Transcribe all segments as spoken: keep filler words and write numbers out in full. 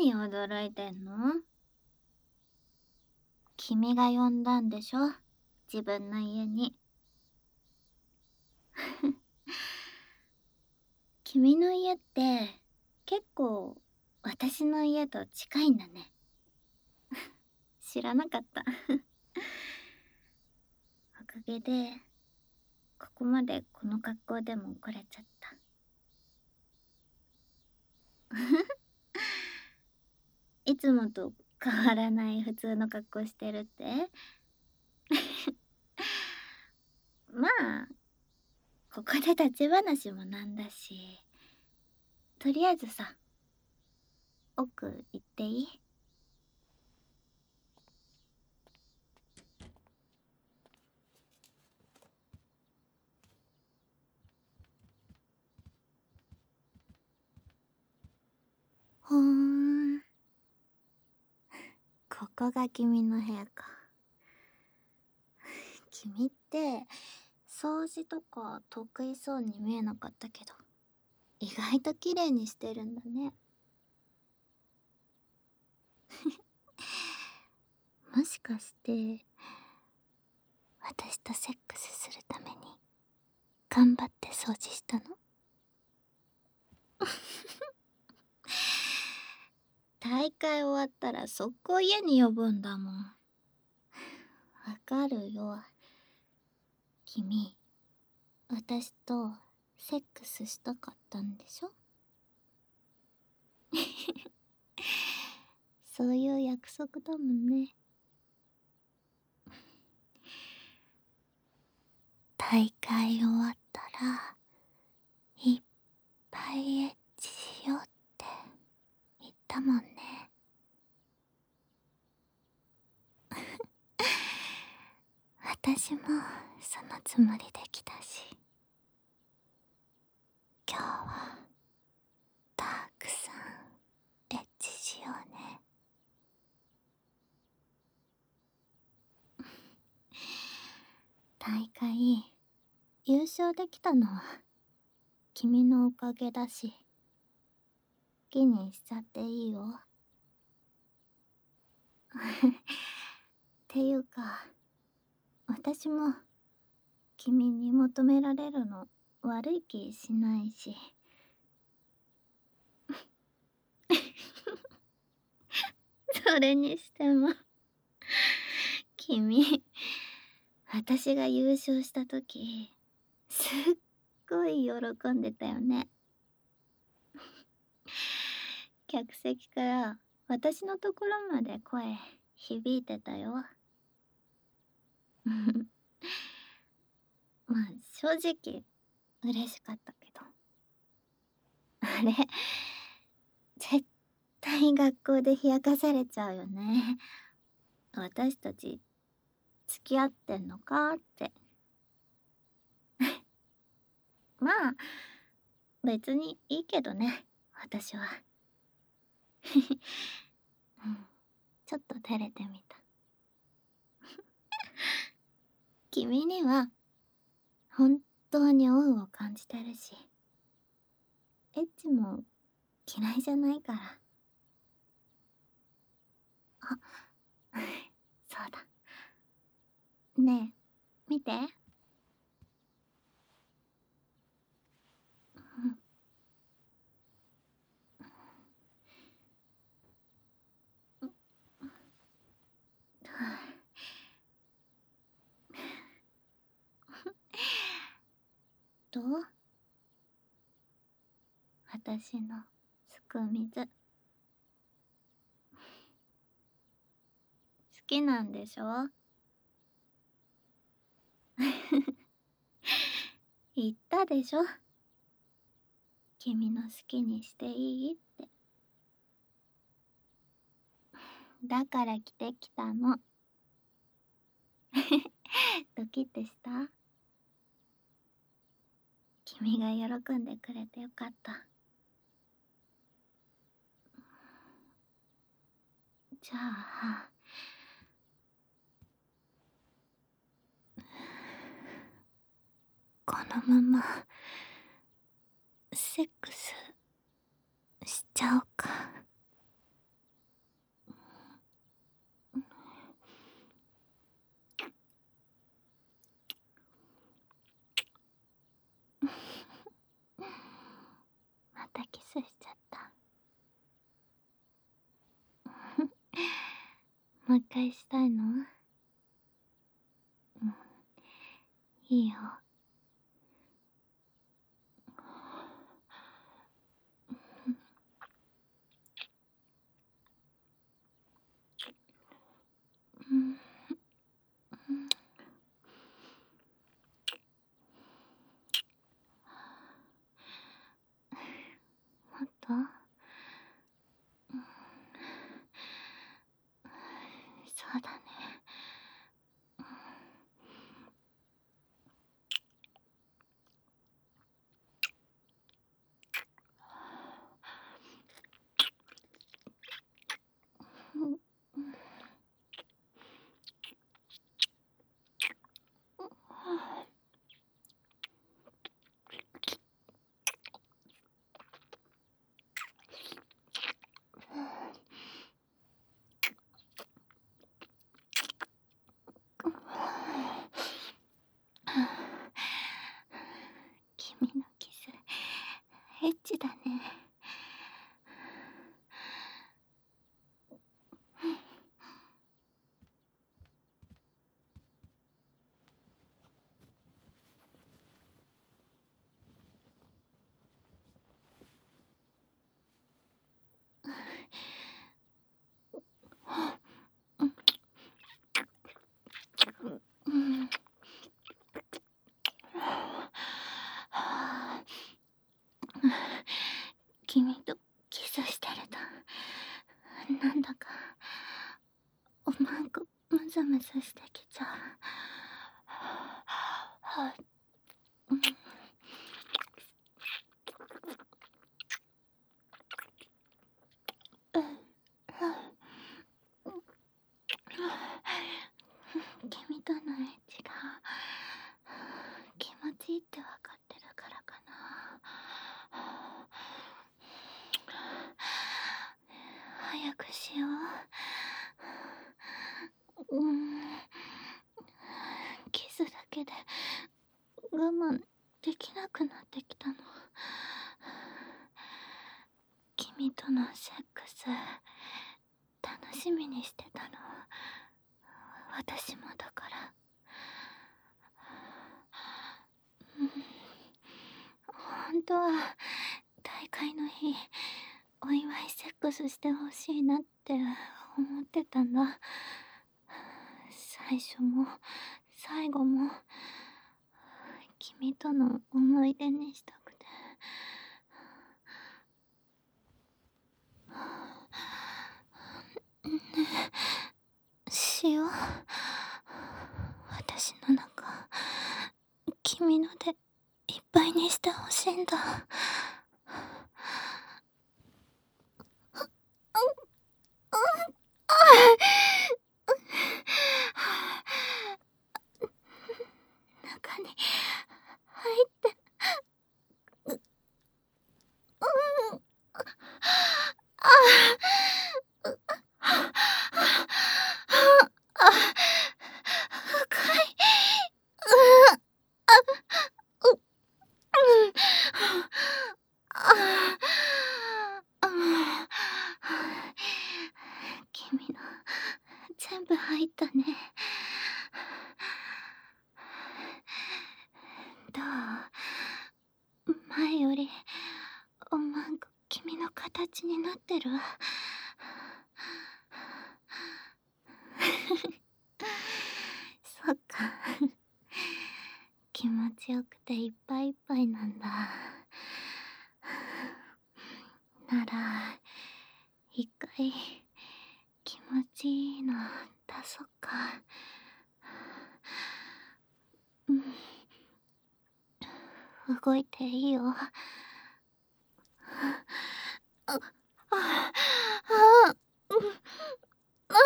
何驚いてんの？君が呼んだんでしょ、自分の家に。君の家って結構私の家と近いんだね。知らなかった。おかげでここまでこの格好でも来れちゃった。いつもと変わらない普通の格好してるって？まあここで立ち話もなんだし、とりあえずさ、奥行っていい？ほーん、ここが君の部屋か。君って掃除とか得意そうに見えなかったけど、意外と綺麗にしてるんだね。もしかして私とセックスするために頑張って掃除したの？大会終わったら速攻家に呼ぶんだもん。わかるよ。君、私とセックスしたかったんでしょ？そういう約束だもんね。大会終わったらいっぱいエッチしようって言ったもんね。私もそのつもりで来たし、今日はたくさんエッチしようね。大会優勝できたのは君のおかげだし、好きにしちゃっていいよ。っていうか、私も君に求められるの悪い気しないし。それにしても君、私が優勝した時すっごい喜んでたよね。客席から私のところまで声響いてたよ。まあ正直嬉しかったけど、あれ絶対学校で冷やかされちゃうよね。私たち付き合ってんのかって。まあ別にいいけどね、私は。うん、ちょっと照れてみた。君には本当に恩を感じてるし、エッチも嫌いじゃないから。あ、そうだ。ねえ、見て。うん。どう？私のすく水。好きなんでしょ？言ったでしょ？君の好きにしていいって。だから着てきたの。ドキッてした？君が喜んでくれてよかった。じゃあこのままセックスしちゃおうか。 もう一回したいの？うん、いいよ。うん、うん、もっと？うん、そうだね。うん、うん、君のキスエッチだね。うん、君とキスしてるとなんだかおまんこムズムズしてきちゃう。うん、君とのエッチが気持ちいいって分かってるからかな。早くしよう。うん、キスだけで我慢できなくなってきたの。君とのセックス楽しみにしてたの私もだから。うん、本当は大会の日お祝いセックスしてほしいなって思ってたんだ。最初も最後も君との思い出にしたくて。ねえ、しよう。私の中君のでいっぱいにしてほしいんだ。中に入って、う、うん、ああ、う、あ、あ、深い、う、あ、う、うん、ああ、うん、君の全部入ったね。どう？前よりおまんこ君の形になってる？そっか。気持ちよくていっぱいいっぱいなんだ。なら一回気持ちいいの出そっか。うん、動いていいよ。あ、あ、あ、あ、うん、あ、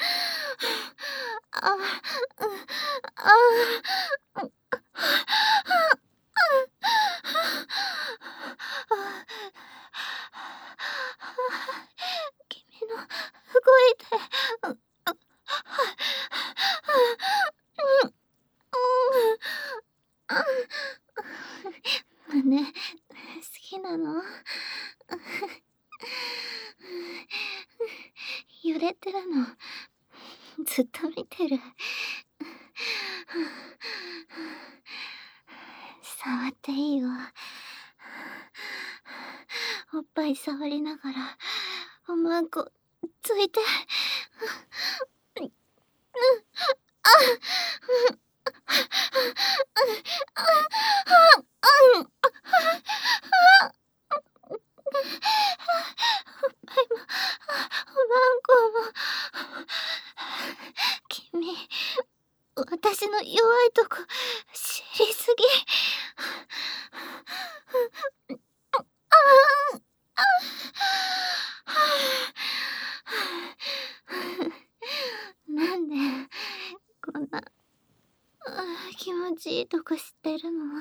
あ、うん、あ、うん、君の動いて、うん、あ、うん、うん、胸好きなの？揺れてるのずっと見てる。触っていいよ。おっぱい触りながらおまんこついて。うん、うん、あ、うん、うん、うん、おっぱいもおまんこも。君、私の弱いとこ知りすぎ。なんでこんな気持ちいいとこ知ってるの？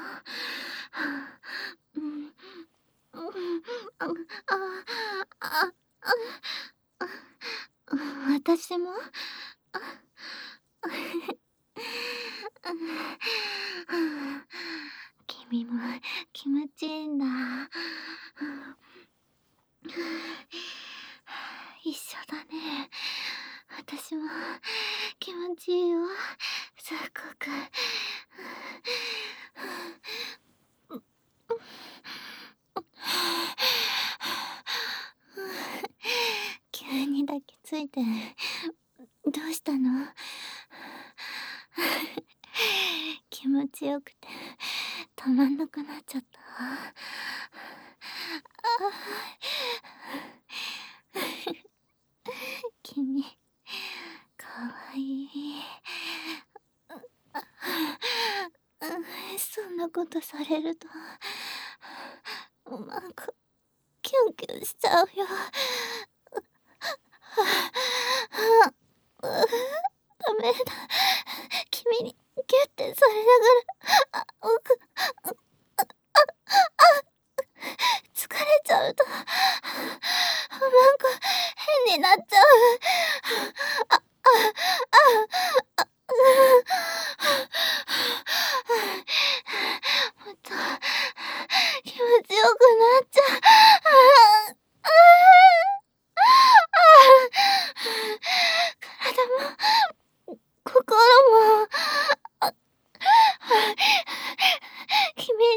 うん、うん、あ、あ、あ、あ、私も？君も気持ちいいんだ。一緒だね。私も気持ちいいよ。すっごく。急に抱きついてどうしたの？気持ちよくて止まんなくなっちゃった。君かわいい。そんなことされるとなんかキュンキュンしちゃうよ。ダメだ。君にギュッてされながらあ、うく、あ、あ、あ、疲れちゃうとなんか変になっちゃう。あ、あ、あ、あ、もっと気持ちよくなっちゃう。体も心も君に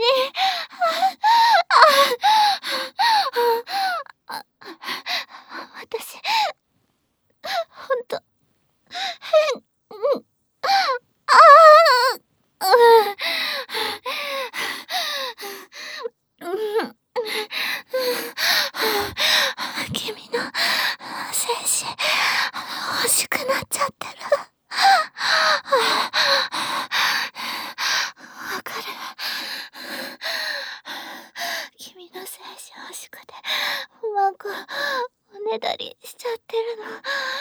私ほんと変。うん。ああ、うん。君の精子欲しくなっちゃってる。わかる。君の精子欲しくておまんこおねだりしちゃってるの。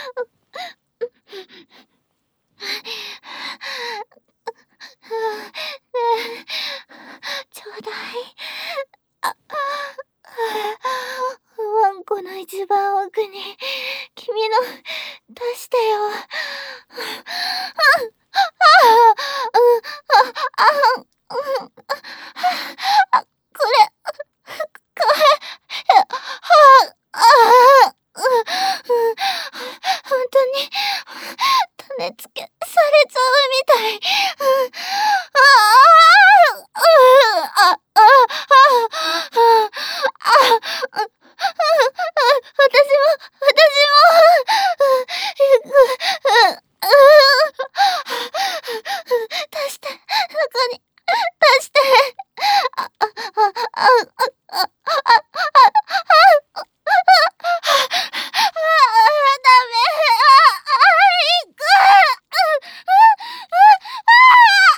ねえ、ちょうだい。あ、おまんこの一番奥に君の出してよ。これこれはあ、本当に種付けされちゃうみたい。ああ、あ、あ、あ、私も私も出して、中に出して。あ、あ、あ、あ、あ、あ、ダメ。あ、あ、いく。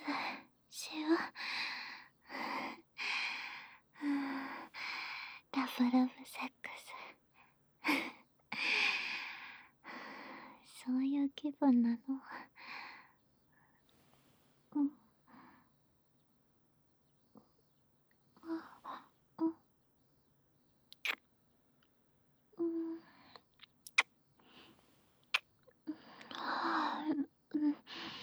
しよう。ラブラブセックス。そういう気分なの。うん。うん。うん。はあ、うん。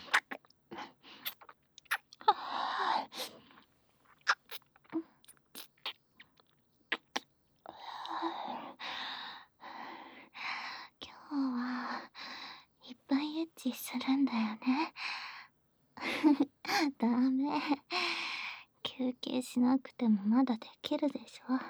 はあ。今日はいっぱいエッチするんだよね。ダメ。休憩しなくてもまだできるでしょ。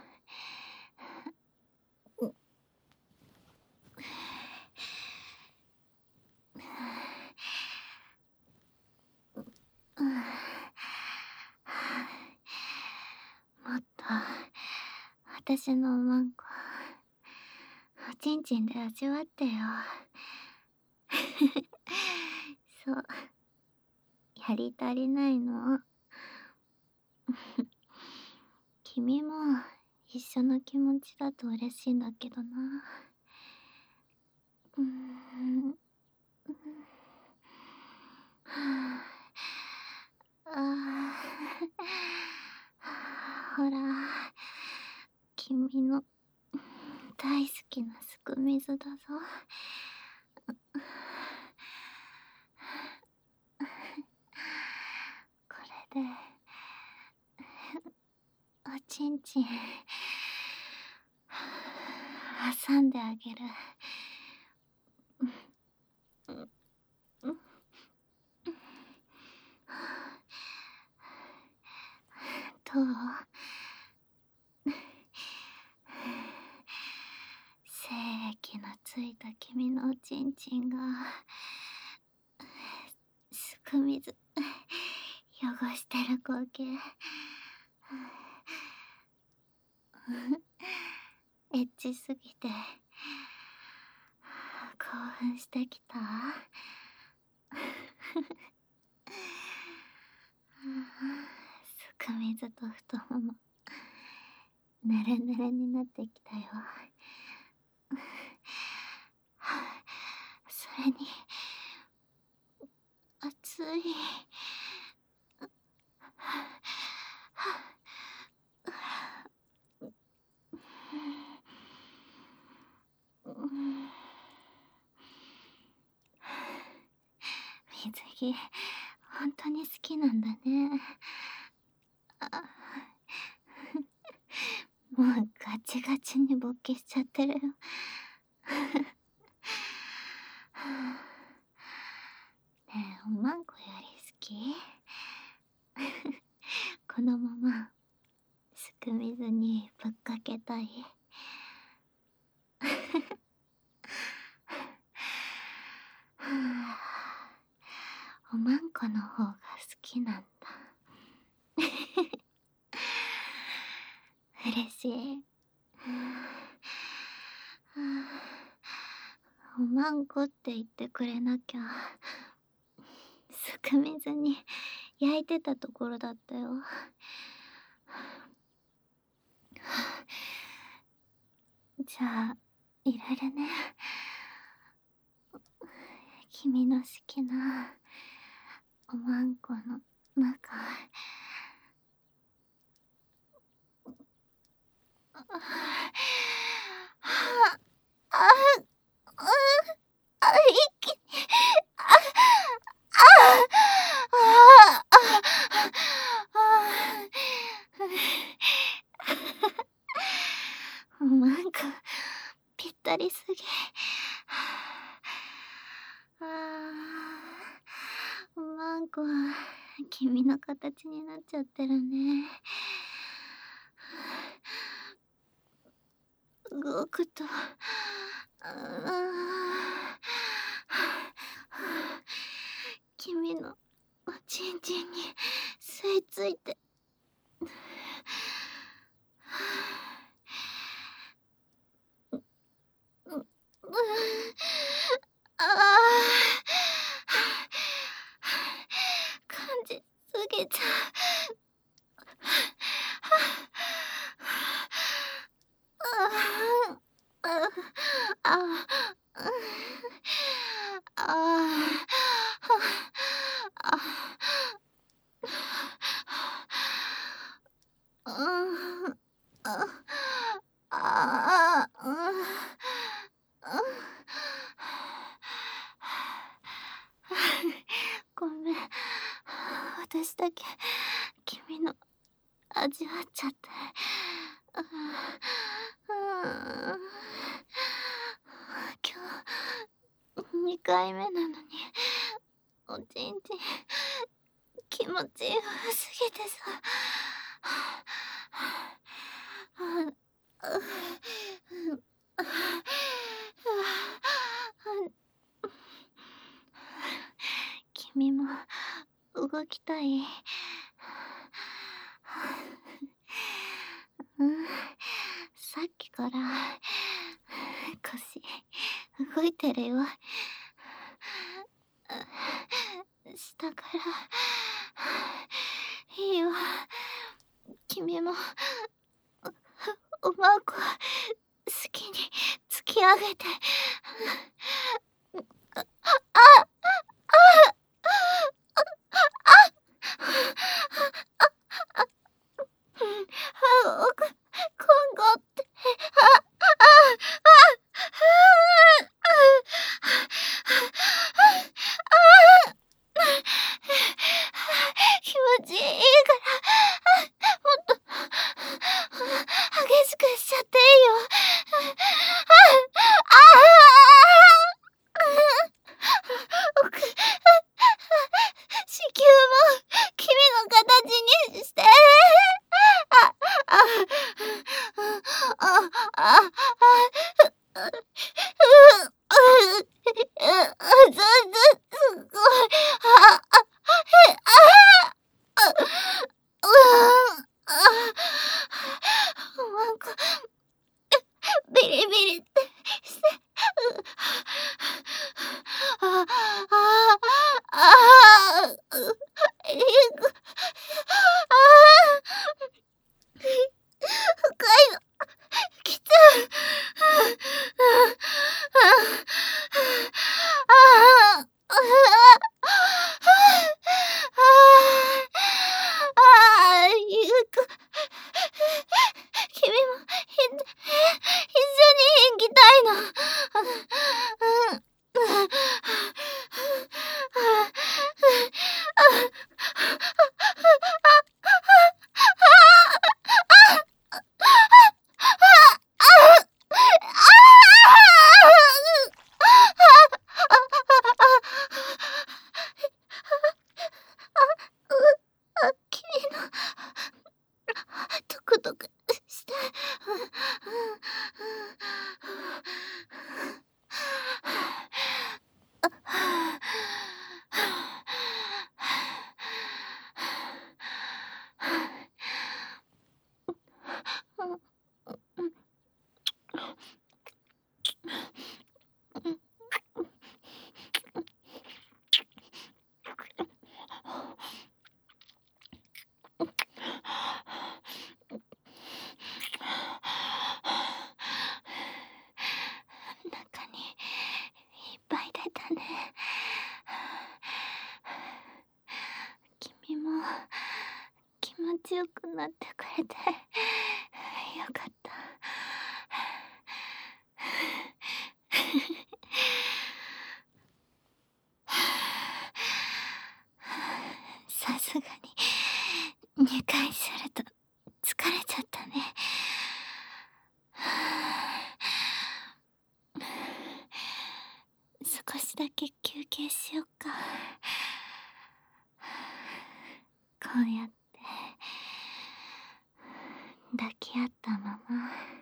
うん、もっと私のおまんこおちんちんで味わってよ。そう、やり足りないの。君も一緒の気持ちだと嬉しいんだけどな。うーん。はあ、ああ、ほら、君の大好きなすく水だぞ。これでおちんちん挟んであげる。どう？精液のついた君のおちんちんがすく水汚してる光景エッチすぎて興奮してきた。すく水と太ももぬれぬれになってきたよ。それに熱い。水着本当に好きなんだね。もうガチガチに勃起しちゃってるよ。ねえ、おまんこより好き？このまますく水にぶっかけたい。おまんこの方が好きなんだ。嬉しい。おまんこって言ってくれなきゃすく水に焼いてたところだったよ。じゃあ入れるね。君の好きなおまんこの中。ああ、ああ、あ、一気に、あ、あ、あ、あ、あ、なんかぴったりすぎ。ああ、なんか君の形になっちゃってるね。動くと、君のおちんちんに吸い付いて。ああ、感じああ、あ、うん、あ、ああ、うん、うん。ごめん。私だけ君の味わっちゃって。ああ、うん。今日にかいめなのに、おちんちん気持ちよすぎてさ。ああ、うん、ああ、君も動きたい？うん、さっきから腰動いてるよ。下からいいよ。君もおまんこ好きに突き上げて。あ、あ、あ、うん、あ、おこ今後って、あ、あ、あ、あ、気持ちいいから、もっと激しくしちゃっていいよ。ああ、奥、子宮も君の形にして。あ、あ、あ、あ、あ、あ、う、う、う、ず、ず、すごい。あ、あ、へ、あ、あ、う、あ、なんか、ビリビリってして、う、あ、あ、あ、う、えぐ、あ、深いの、きつい。ああ、ああ、ゆうこ、君もひ一緒に行きたいの。うん、あ、君のトクトクして。中にいっぱい出たね。君も気持ちよくなってくれてよかった。さすがににかいすると疲れちゃったね。少しだけ休憩しよっか。こうやって抱き合ったまま